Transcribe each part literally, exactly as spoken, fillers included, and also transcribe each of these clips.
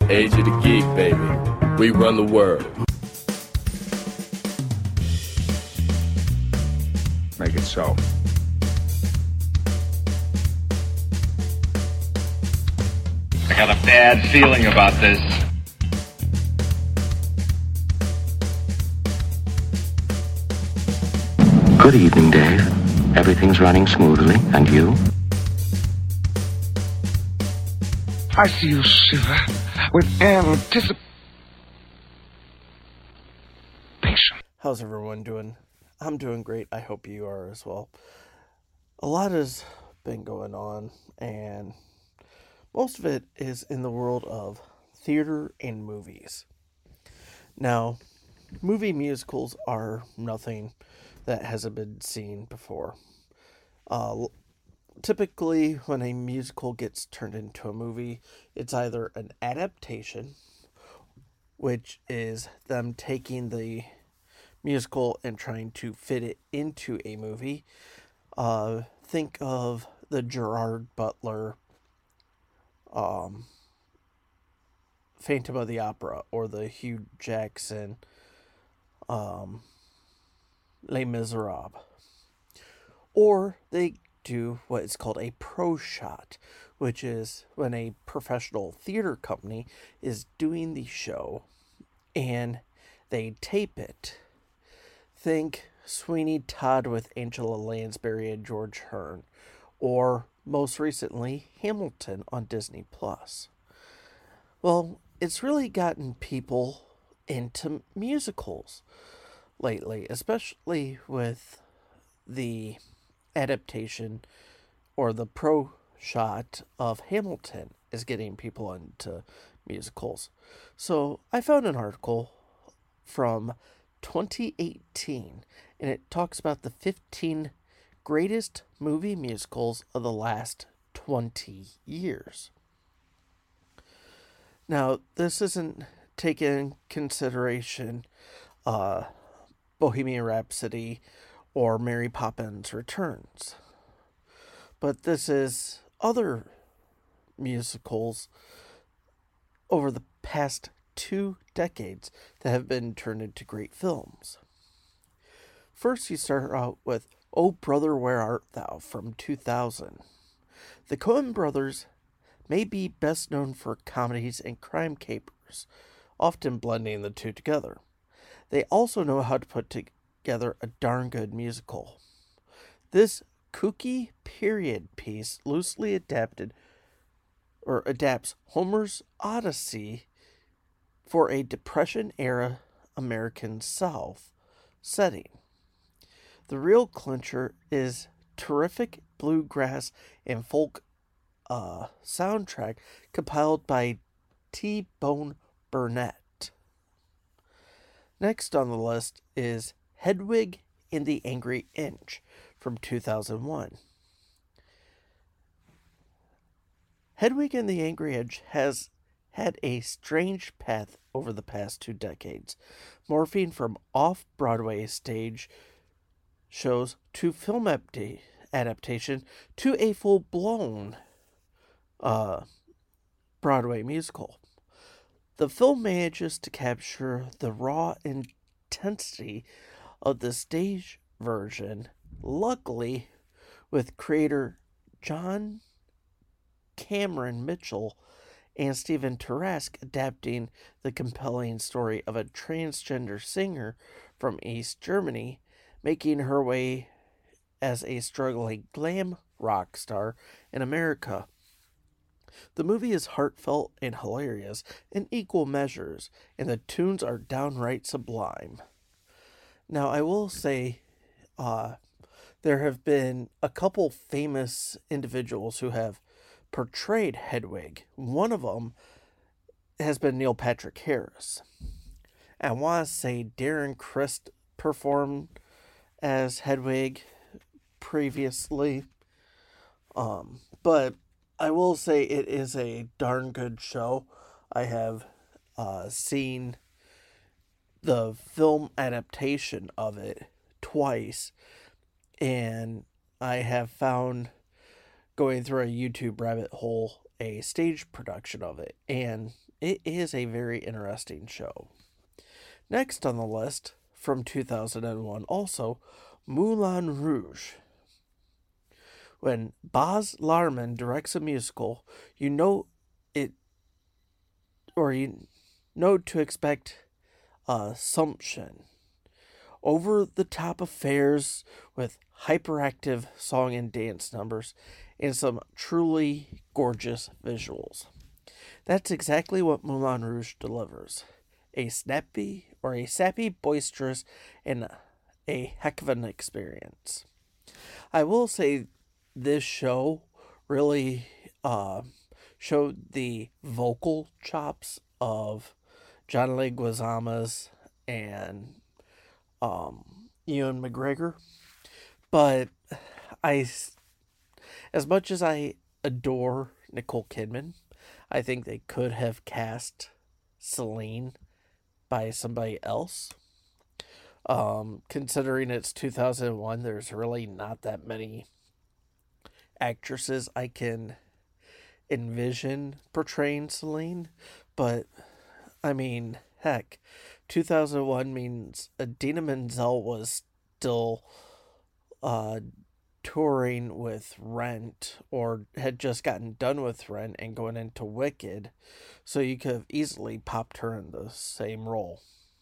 Age of the Geek, baby. We run the world. Make it so. I got a bad feeling about this. Good evening, Dave. Everything's running smoothly, and you? I see you shiver with anticipation. How's everyone doing? I'm doing great. I hope you are as well. A lot has been going on, and most of it is in the world of theater and movies. Now, movie musicals are nothing that hasn't been seen before. Uh, typically, when a musical gets turned into a movie, it's either an adaptation, which is them taking the musical and trying to fit it into a movie. Uh, think of the Gerard Butler um, Phantom of the Opera, or the Hugh Jackson um, Les Miserables. Or they do what is called a pro shot, which is when a professional theater company is doing the show and they tape it. Think Sweeney Todd with Angela Lansbury and George Hearn, or most recently Hamilton on Disney Plus. Well, it's really gotten people into musicals lately, especially with the adaptation or the pro shot of Hamilton is getting people into musicals. So I found an article from twenty eighteen, and it talks about the fifteen greatest movie musicals of the last twenty years. Now, this isn't taking in consideration uh, Bohemian Rhapsody or Mary Poppins Returns, but this is other musicals over the past two decades that have been turned into great films. First, you start out with Oh Brother, Where Art Thou from two thousand. The Coen brothers may be best known for comedies and crime capers, often blending the two together. They also know how to put together a darn good musical. This kooky period piece loosely adapted or adapts Homer's Odyssey for a Depression-era American South setting. The real clincher is terrific bluegrass and folk uh, soundtrack compiled by T-Bone Burnett. Next on the list is Hedwig and the Angry Inch from two thousand one. Hedwig and the Angry Inch has had a strange path over the past two decades, morphing from off-Broadway stage shows to film adapta- adaptation to a full-blown uh, Broadway musical. The film manages to capture the raw intensity of the stage version, luckily with creator John Cameron Mitchell and Stephen Tarasque adapting the compelling story of a transgender singer from East Germany making her way as a struggling glam rock star in America. The movie is heartfelt and hilarious in equal measures, and the tunes are downright sublime. Now, I will say, uh, there have been a couple famous individuals who have portrayed Hedwig. One of them has been Neil Patrick Harris. And I want to say Darren Criss performed as Hedwig previously. Um, but I will say it is a darn good show. I have uh, seen the film adaptation of it twice, and I have found, going through a YouTube rabbit hole, a stage production of it, and it is a very interesting show. Next on the list, from two thousand one, also, Moulin Rouge. When Baz Luhrmann directs a musical, you know it, or you know to expect assumption. Over-the-top affairs with hyperactive song and dance numbers and some truly gorgeous visuals. That's exactly what Moulin Rouge delivers. A snappy or a sappy, boisterous, and a heck of an experience. I will say this show really uh, showed the vocal chops of John Leguizamo's and um, Ewan McGregor. But I, as much as I adore Nicole Kidman, I think they could have cast Celine by somebody else. Um, considering it's two thousand one, there's really not that many actresses I can envision portraying Celine. But, I mean, heck, two thousand one means Idina Menzel was still uh, touring with Rent, or had just gotten done with Rent and going into Wicked, so you could have easily popped her in the same role.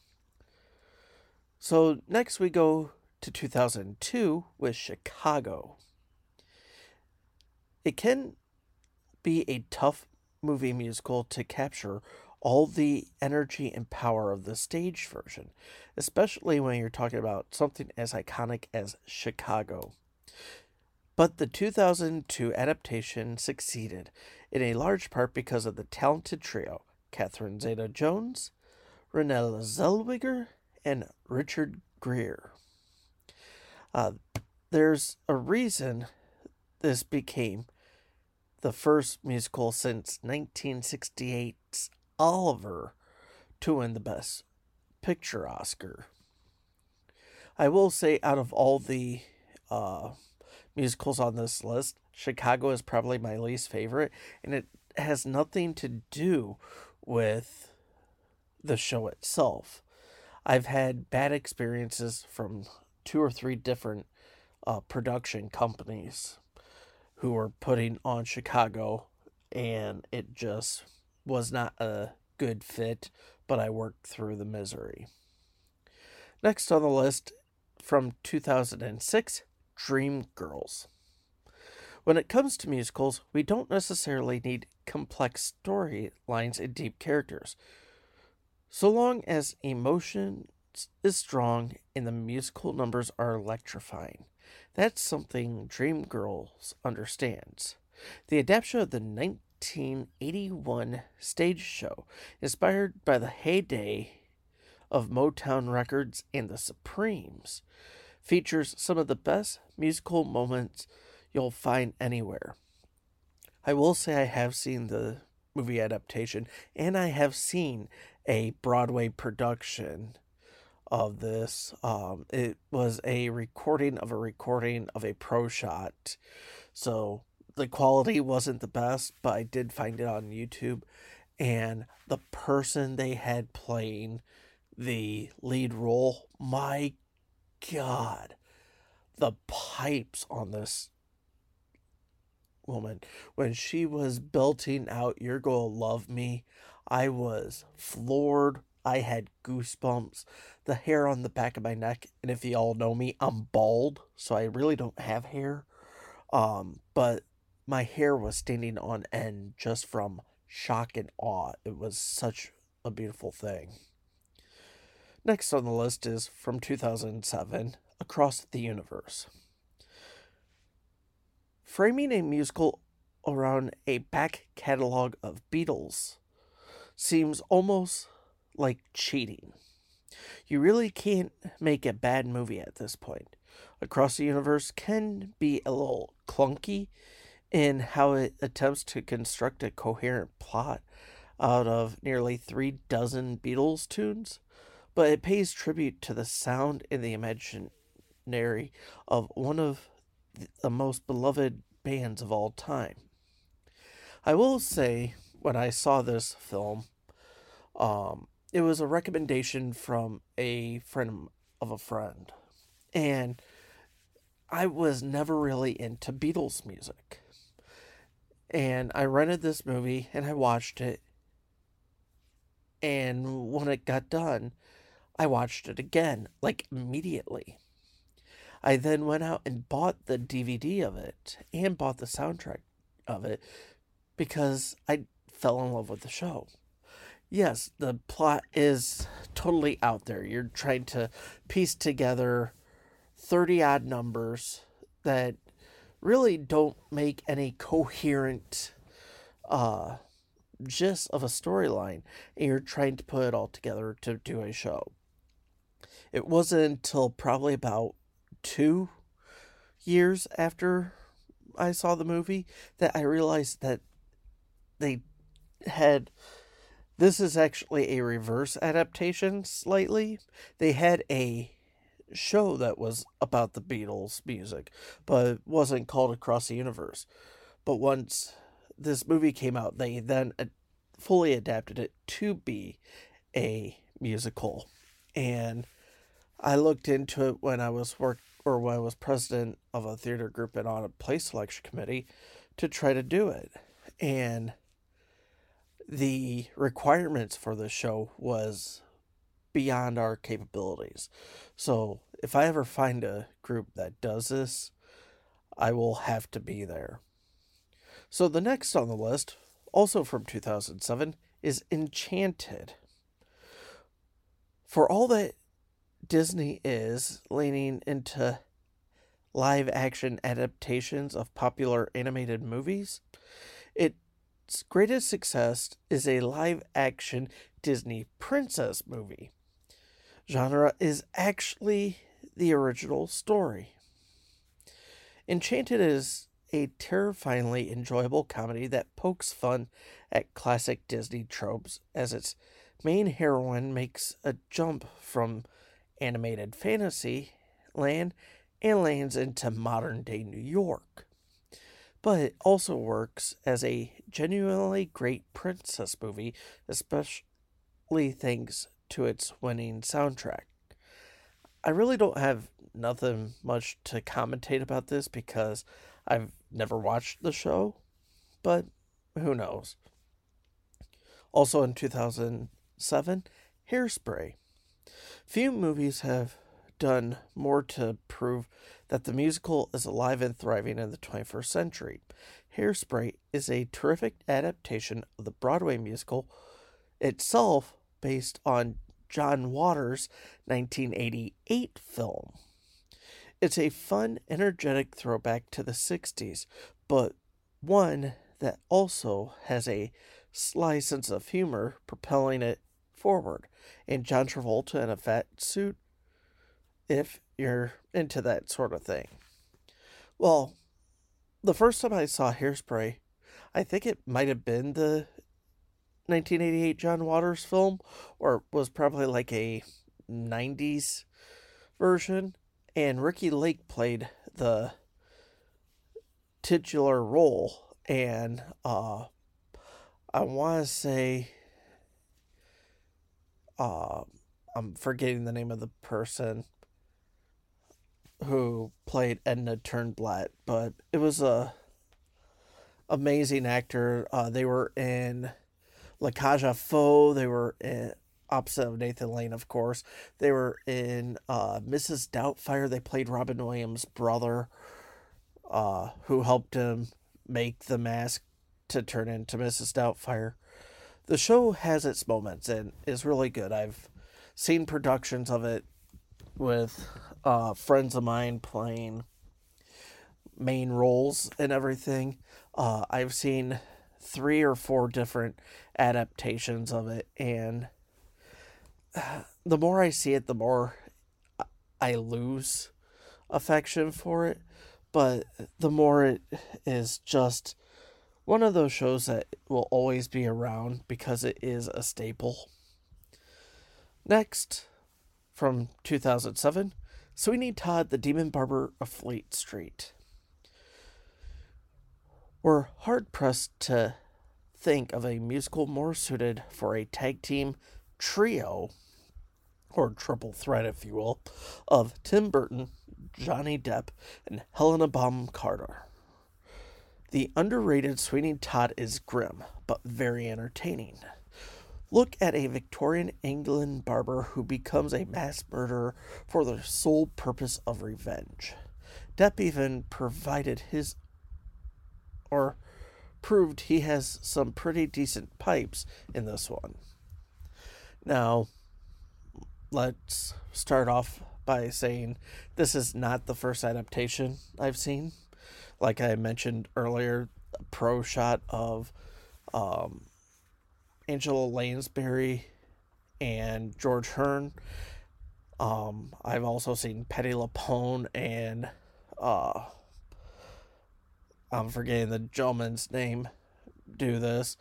So next we go to two thousand two with Chicago. It can be a tough movie musical to capture all the energy and power of the stage version, especially when you're talking about something as iconic as Chicago. But the two thousand two adaptation succeeded, in a large part because of the talented trio, Catherine Zeta-Jones, Renée Zellweger, and Richard Gere. Uh, there's a reason this became the first musical since nineteen sixty-eight's Oliver to win the Best Picture Oscar. I will say, out of all the uh, musicals on this list, Chicago is probably my least favorite, and it has nothing to do with the show itself. I've had bad experiences from two or three different uh, production companies who were putting on Chicago, and it just was not a good fit, but I worked through the misery. Next on the list, from two thousand six, Dreamgirls. When it comes to musicals, we don't necessarily need complex storylines and deep characters. So long as emotion is strong and the musical numbers are electrifying. That's something Dreamgirls understands. The adaptation of the nineteen eighty-one stage show, inspired by the heyday of Motown Records and the Supremes, features some of the best musical moments you'll find anywhere. I will say I have seen the movie adaptation, and I have seen a Broadway production of this. Um, it was a recording of a recording of a pro shot, so the quality wasn't the best, but I did find it on YouTube, and the person they had playing the lead role, my God, the pipes on this woman, when she was belting out "You're Gonna Love Me," I was floored. I had goosebumps, the hair on the back of my neck, and if you all know me, I'm bald, so I really don't have hair, um, but my hair was standing on end just from shock and awe. It was such a beautiful thing. Next on the list is from two thousand seven, Across the Universe. Framing a musical around a back catalog of Beatles seems almost like cheating. You really can't make a bad movie at this point. Across the Universe can be a little clunky in how it attempts to construct a coherent plot out of nearly three dozen Beatles tunes, but it pays tribute to the sound and the imaginary of one of the most beloved bands of all time. I will say, when I saw this film, Um, it was a recommendation from a friend of a friend. And I was never really into Beatles music. And I rented this movie and I watched it. And when it got done, I watched it again, like immediately. I then went out and bought the D V D of it and bought the soundtrack of it because I fell in love with the show. Yes, the plot is totally out there. You're trying to piece together thirty odd numbers that really don't make any coherent uh, gist of a storyline, and you're trying to put it all together to do a show. It wasn't until probably about two years after I saw the movie that I realized that they had... This is actually a reverse adaptation, slightly. They had a show that was about the Beatles music, but it wasn't called Across the Universe. But once this movie came out, they then fully adapted it to be a musical. And I looked into it when I was work or when I was president of a theater group and on a play selection committee to try to do it. And the requirements for the show was beyond our capabilities. So if I ever find a group that does this, I will have to be there. So the next on the list, also from two thousand seven, is Enchanted. For all that Disney is leaning into live action adaptations of popular animated movies, its greatest success is a live action Disney princess movie. Genre is actually the original story. Enchanted is a terrifyingly enjoyable comedy that pokes fun at classic Disney tropes as its main heroine makes a jump from animated fantasy land and lands into modern day New York. But it also works as a genuinely great princess movie, especially thanks to its winning soundtrack. I really don't have nothing much to commentate about this because I've never watched the show, but who knows. Also in two thousand seven, Hairspray. Few movies have done more to prove that the musical is alive and thriving in the twenty-first century. Hairspray is a terrific adaptation of the Broadway musical itself based on John Waters' nineteen eighty-eight film. It's a fun, energetic throwback to the sixties, but one that also has a sly sense of humor propelling it forward, and John Travolta in a fat suit, if you're into that sort of thing. Well, the first time I saw Hairspray, I think it might have been the nineteen eighty-eight John Waters film, or was probably like a nineties version, and Ricky Lake played the titular role, and uh, I want to say, uh, I'm forgetting the name of the person who played Edna Turnblad, but it was a amazing actor. Uh, they were in La Cage aux Folles. They were in, opposite of Nathan Lane, of course. They were in uh, Missus Doubtfire. They played Robin Williams' brother, uh, who helped him make the mask to turn into Missus Doubtfire. The show has its moments and is really good. I've seen productions of it with uh, friends of mine playing main roles and everything. Uh, I've seen three or four different adaptations of it, and the more I see it, the more I lose affection for it. But the more it is just one of those shows that will always be around because it is a staple. Next, from two thousand seven, Sweeney Todd, the Demon Barber of Fleet Street. We're hard-pressed to think of a musical more suited for a tag team trio, or triple threat, if you will, of Tim Burton, Johnny Depp, and Helena Bonham Carter. The underrated Sweeney Todd is grim, but very entertaining. Look at a Victorian England barber who becomes a mass murderer for the sole purpose of revenge. Depp even provided his, or proved he has some pretty decent pipes in this one. Now, let's start off by saying this is not the first adaptation I've seen. Like I mentioned earlier, a pro shot of um, Angela Lansbury and George Hearn. Um, I've also seen Patti LuPone and uh, I'm forgetting the gentleman's name do this.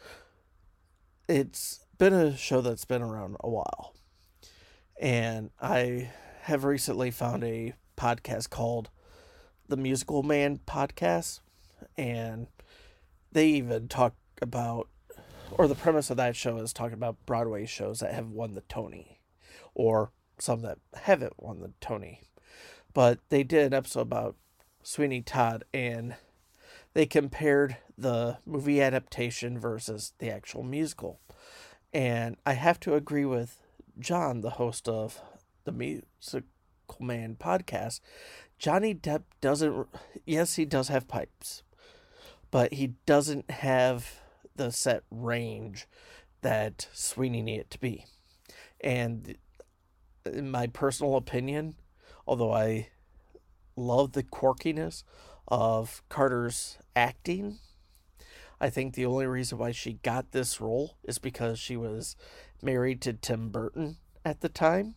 It's been a show that's been around a while. And I have recently found a podcast called The Musical Man Podcast. And they even talk about, or the premise of that show is talking about Broadway shows that have won the Tony, or some that haven't won the Tony. But they did an episode about Sweeney Todd, and they compared the movie adaptation versus the actual musical. And I have to agree with John, the host of the Musical Man Podcast. Johnny Depp doesn't, yes, he does have pipes, but he doesn't have the set range that Sweeney needed to be. And in my personal opinion, although I love the quirkiness of Carter's acting, I think the only reason why she got this role is because she was married to Tim Burton at the time.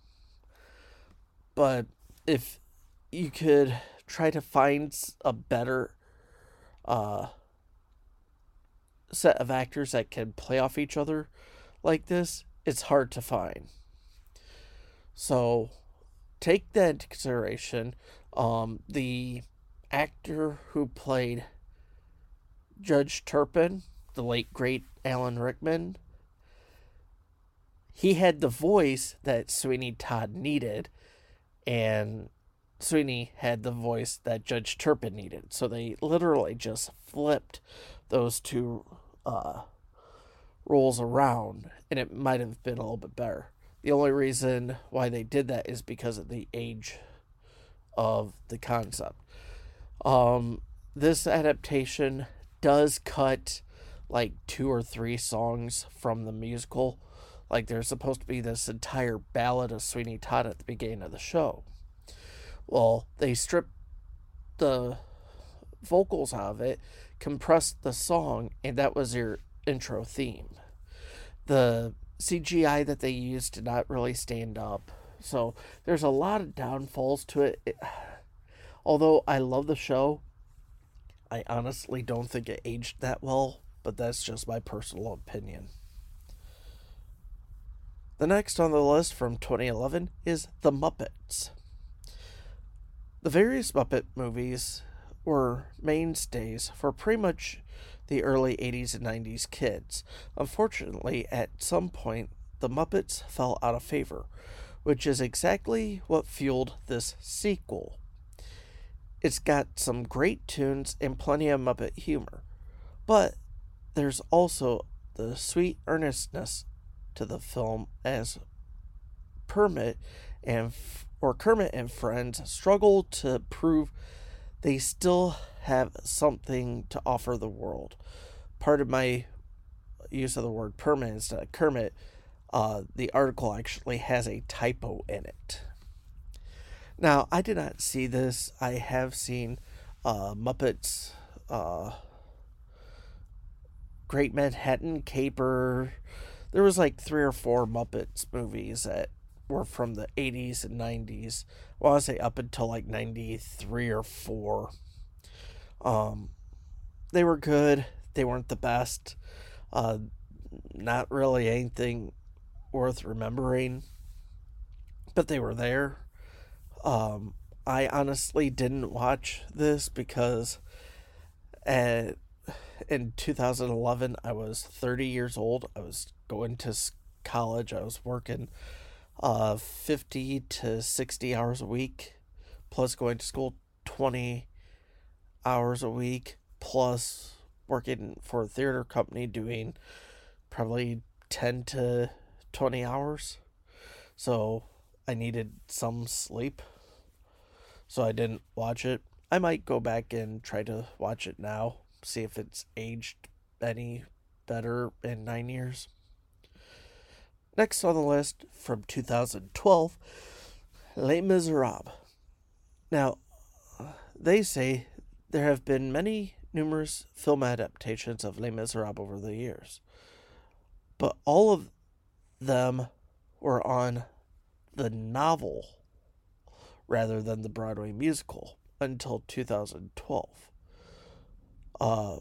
But if you could try to find a better uh, set of actors that can play off each other like this, it's hard to find. So take that into consideration. Um, the actor who played Judge Turpin, the late great Alan Rickman, he had the voice that Sweeney Todd needed, and Sweeney had the voice that Judge Turpin needed. So they literally just flipped those two uh, roles around, and it might have been a little bit better. The only reason why they did that is because of the age of the concept. Um, this adaptation does cut like two or three songs from the musical. Like there's supposed to be this entire ballad of Sweeney Todd at the beginning of the show. Well, they stripped the vocals out of it, compressed the song, and that was your intro theme. The C G I that they used did not really stand up. So there's a lot of downfalls to it. it although I love the show, I honestly don't think it aged that well, but that's just my personal opinion. The next on the list from twenty eleven is The Muppets. The various Muppet movies were mainstays for pretty much the early eighties and nineties kids. Unfortunately, at some point, the Muppets fell out of favor, which is exactly what fueled this sequel. It's got some great tunes and plenty of Muppet humor, but there's also the sweet earnestness to the film as Kermit and or Kermit and friends struggle to prove they still have something to offer the world. Part of my use of the word Kermit instead of Kermit, uh, the article actually has a typo in it. Now, I did not see this. I have seen uh, Muppets, uh, Great Manhattan Caper. There was like three or four Muppets movies that were from the eighties and nineties. Well, I want to say up until like ninety-three or four. Um, they were good. They weren't the best. Uh, not really anything worth remembering, but they were there. Um, I honestly didn't watch this because at, in two thousand eleven, I was thirty years old. I was going to college. I was working uh, fifty to sixty hours a week, plus going to school twenty hours a week, plus working for a theater company doing probably ten to twenty hours. So I needed some sleep. So I didn't watch it. I might go back and try to watch it now, see if it's aged any better in nine years. Next on the list, from two thousand twelve, Les Miserables. Now, they say there have been many numerous film adaptations of Les Miserables over the years, but all of them were on the novel rather than the Broadway musical until two thousand twelve. Uh,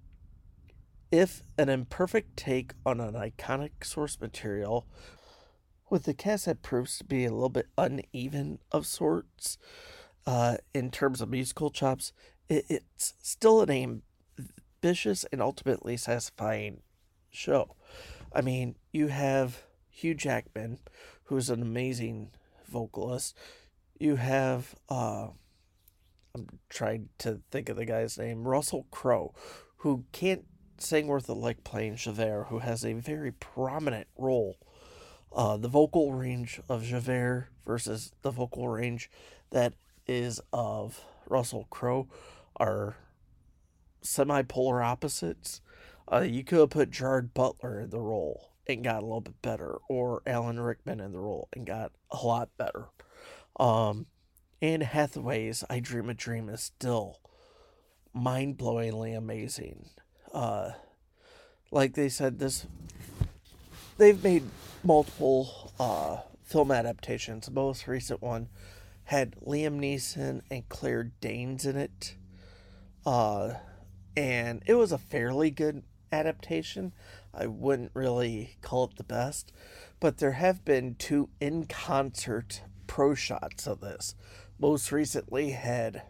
if an imperfect take on an iconic source material, with the cast that proves to be a little bit uneven of sorts uh, in terms of musical chops, it, it's still an ambitious and ultimately satisfying show. I mean, you have Hugh Jackman, who's an amazing vocalist. You have, uh, I'm trying to think of the guy's name, Russell Crowe, who can't sing worth a lick playing Javert, who has a very prominent role. Uh, the vocal range of Javert versus the vocal range that is of Russell Crowe are semi-polar opposites. Uh, you could have put Gerard Butler in the role and got a little bit better, or Alan Rickman in the role and got a lot better. Um, Anne Hathaway's I Dream a Dream is still mind-blowingly amazing. Uh, like they said, this they've made multiple uh, film adaptations. The most recent one had Liam Neeson and Claire Danes in it. Uh, and it was a fairly good adaptation. I wouldn't really call it the best, but there have been two in-concert pro shots of this. Most recently had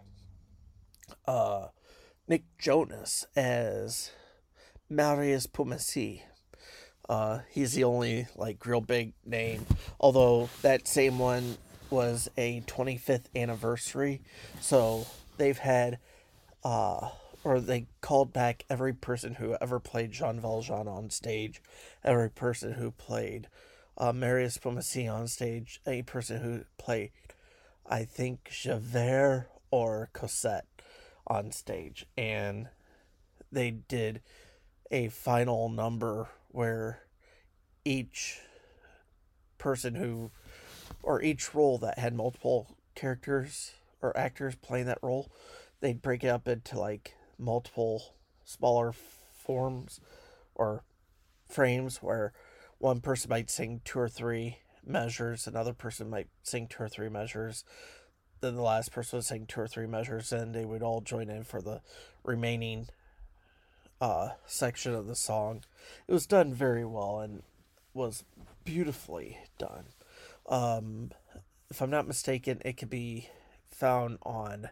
uh, Nick Jonas as Marius Pumacy. Uh, he's the only like real big name, although that same one was a twenty-fifth anniversary, so they've had uh, or they called back every person who ever played Jean Valjean on stage, every person who played uh, Marius Pumacy on stage, any person who played, I think, Javert or Cosette on stage, and they did a final number where each person who, or each role that had multiple characters or actors playing that role, they'd break it up into like multiple smaller forms or frames where one person might sing two or three measures, another person might sing two or three measures, then the last person would sing two or three measures, and they would all join in for the remaining uh, section of the song. It was done very well and was beautifully done. Um, if I'm not mistaken, it could be found on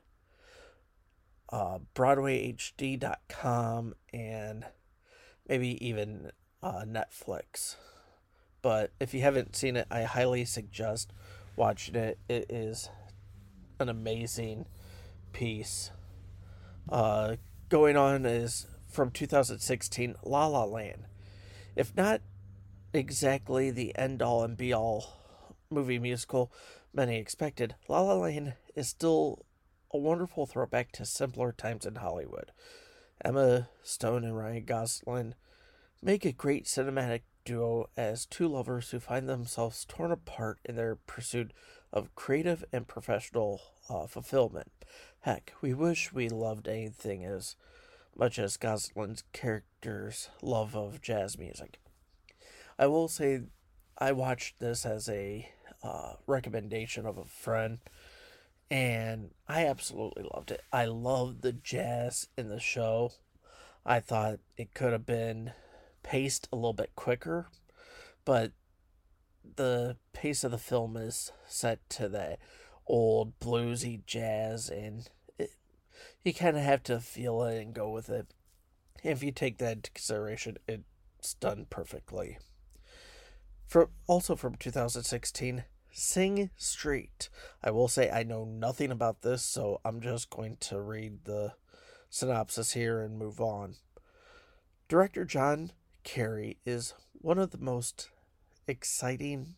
uh, Broadway H D dot com and maybe even uh, Netflix. But if you haven't seen it, I highly suggest watching it. It is an amazing piece. Uh, going on is from two thousand sixteen, La La Land. If not exactly the end-all and be-all movie musical many expected, La La Land is still a wonderful throwback to simpler times in Hollywood. Emma Stone and Ryan Gosling make a great cinematic duo as two lovers who find themselves torn apart in their pursuit of creative and professional uh, fulfillment. Heck, we wish we loved anything as much as Gosling's character's love of jazz music. I will say I watched this as a uh, recommendation of a friend, and I absolutely loved it. I loved the jazz in the show. I thought it could have been paced a little bit quicker, but the pace of the film is set to the old bluesy jazz, and it, you kind of have to feel it and go with it. If you take that into consideration, it's done perfectly. From, also from two thousand sixteen, Sing Street. I will say I know nothing about this, so I'm just going to read the synopsis here and move on. Director John Carey is one of the most exciting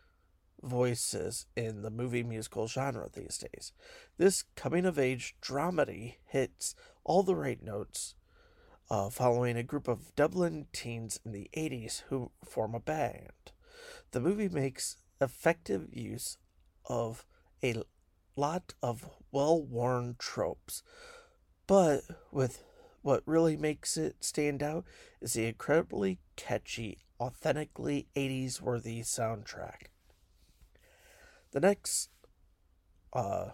voices in the movie musical genre these days. This coming-of-age dramedy hits all the right notes, uh, following a group of Dublin teens in the eighties who form a band. The movie makes effective use of a lot of well-worn tropes, but with what really makes it stand out is the incredibly catchy, authentically eighties-worthy soundtrack. The next uh,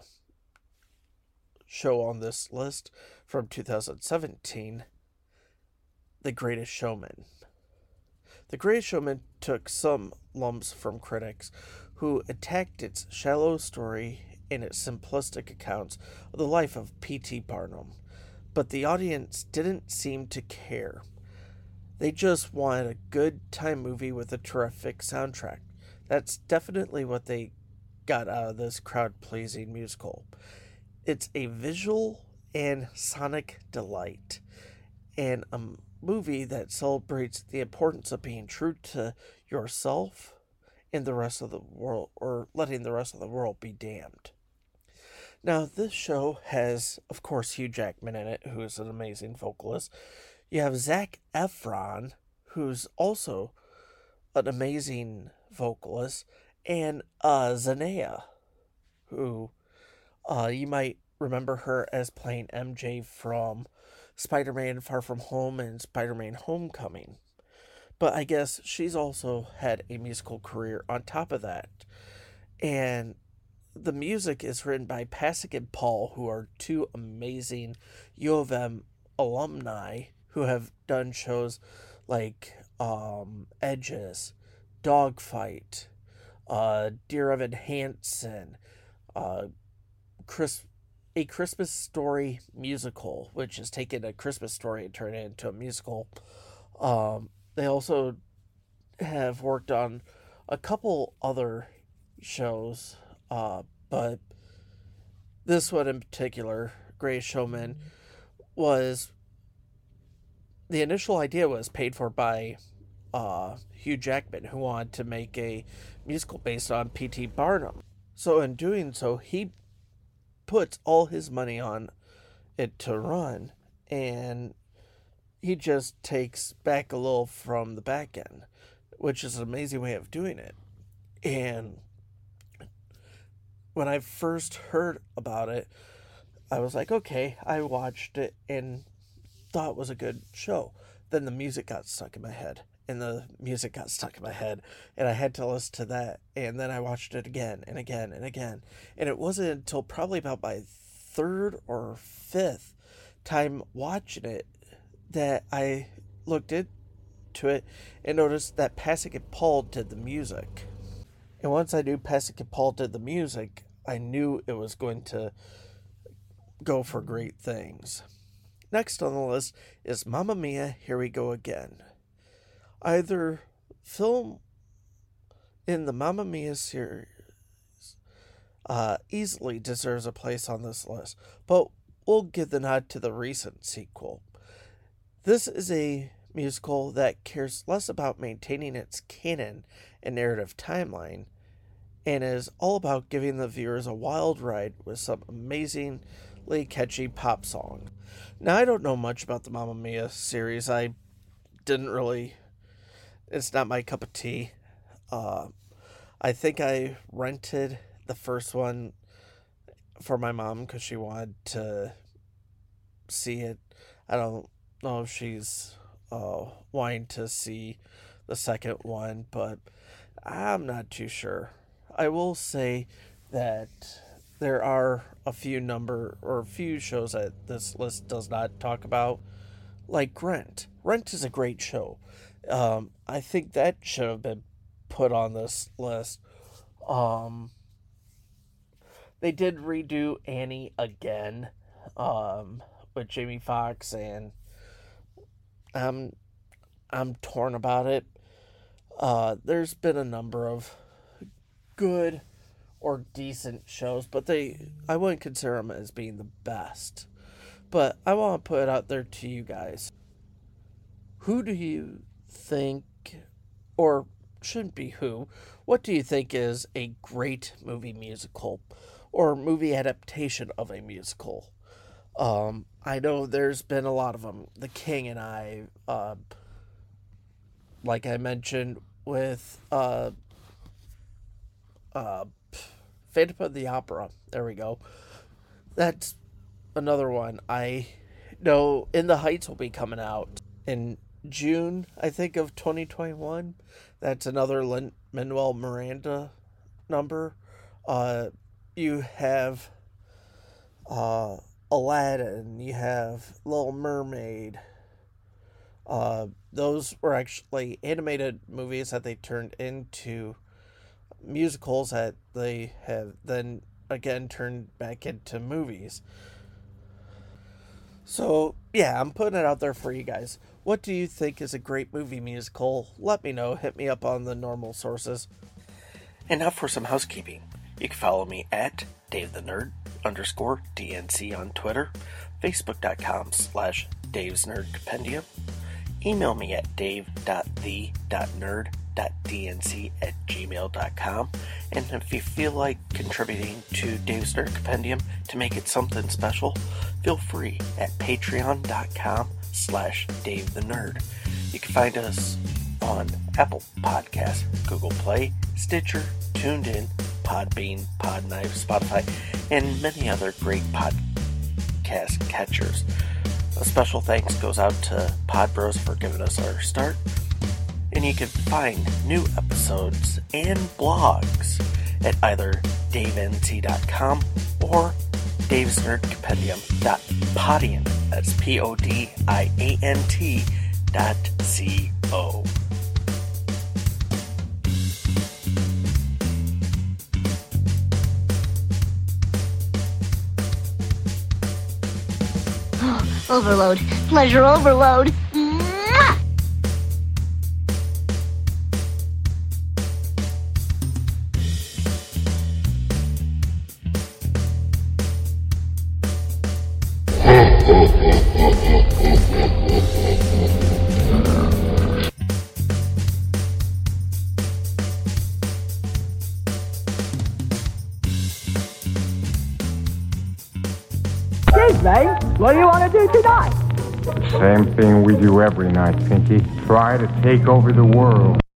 show on this list from two thousand seventeen, The Greatest Showman. The Greatest Showman took some lumps from critics who attacked its shallow story and its simplistic accounts of the life of P T Barnum, but the audience didn't seem to care. They just wanted a good time movie with a terrific soundtrack. That's definitely what they got out of this crowd-pleasing musical. It's a visual and sonic delight, and a movie that celebrates the importance of being true to yourself and the rest of the world, or letting the rest of the world be damned. Now, this show has, of course, Hugh Jackman in it, who is an amazing vocalist. You have Zac Efron, who's also an amazing vocalist, and uh, Zendaya, who uh, you might remember her as playing M J from Spider-Man Far From Home and Spider-Man Homecoming. But I guess she's also had a musical career on top of that. And the music is written by Pasek and Paul, who are two amazing U of M alumni who have done shows like um, Edges, Dogfight, uh, Dear Evan Hansen, uh, Chris, A Christmas Story musical, which has taken a Christmas story and turned it into a musical. Um, they also have worked on a couple other shows, uh, but this one in particular, Greatest Showman, was, the initial idea was paid for by uh, Hugh Jackman, who wanted to make a musical based on P T Barnum. So in doing so, he puts all his money on it to run, and he just takes back a little from the back end, which is an amazing way of doing it. And when I first heard about it, I was like, okay, I watched it and thought it was a good show. Then the music got stuck in my head, and the music got stuck in my head, and I had to listen to that, and then I watched it again and again and again. And it wasn't until probably about my third or fifth time watching it that I looked into it and noticed that Pasek and Paul did the music. And once I knew Pasek and Paul did the music, I knew it was going to go for great things. Next on the list is Mamma Mia, Here We Go Again. Either film in the Mamma Mia series uh, easily deserves a place on this list, but we'll give the nod to the recent sequel. This is a musical that cares less about maintaining its canon and narrative timeline, and is all about giving the viewers a wild ride with some amazingly catchy pop song. Now, I don't know much about the Mamma Mia series. I didn't really... It's not my cup of tea. Uh, I think I rented the first one for my mom because she wanted to see it. I don't know if she's uh, wanting to see the second one, but I'm not too sure. I will say that there are a few number or a few shows that this list does not talk about, like Rent. Rent is a great show. Um, I think that should have been put on this list. Um, they did redo Annie again, um, with Jamie Foxx and I'm I'm torn about it. Uh, there's been a number of good or decent shows, but they I wouldn't consider them as being the best. But I want to put it out there to you guys. Who do you think, or shouldn't be who, what do you think is a great movie musical or movie adaptation of a musical? Um, I know there's been a lot of them. The King and I, uh, like I mentioned with uh, uh, Phantom of the Opera. There we go. That's another one. I know In the Heights will be coming out in June, I think, of twenty twenty-one. That's another Lin-Manuel Miranda number. Uh, you have uh, Aladdin. You have Little Mermaid. Uh, those were actually animated movies that they turned into musicals that they have then again turned back into movies. So, yeah, I'm putting it out there for you guys. What do you think is a great movie musical? Let me know. Hit me up on the normal sources. And now for some housekeeping. You can follow me at Dave the Nerd underscore D N C on Twitter, Facebook.com slash Dave's Nerd Compendium. Email me at dave.the.nerd.dnc at gmail.com. And if you feel like contributing to Dave's Nerd Compendium to make it something special, feel free at patreon.com slash Dave the Nerd. You can find us on Apple Podcasts, Google Play, Stitcher, TuneIn, Podbean, Podknife, Spotify, and many other great podcast catchers. A special thanks goes out to Podbros for giving us our start. And you can find new episodes and blogs at either dave n c dot com or daves nerd compendium dot podiant, that's P O D I A N T dot C O. Overload. Pleasure overload. Mwah! Excuse me, what do you want to do tonight? Same thing we do every night, Pinky. Try to take over the world.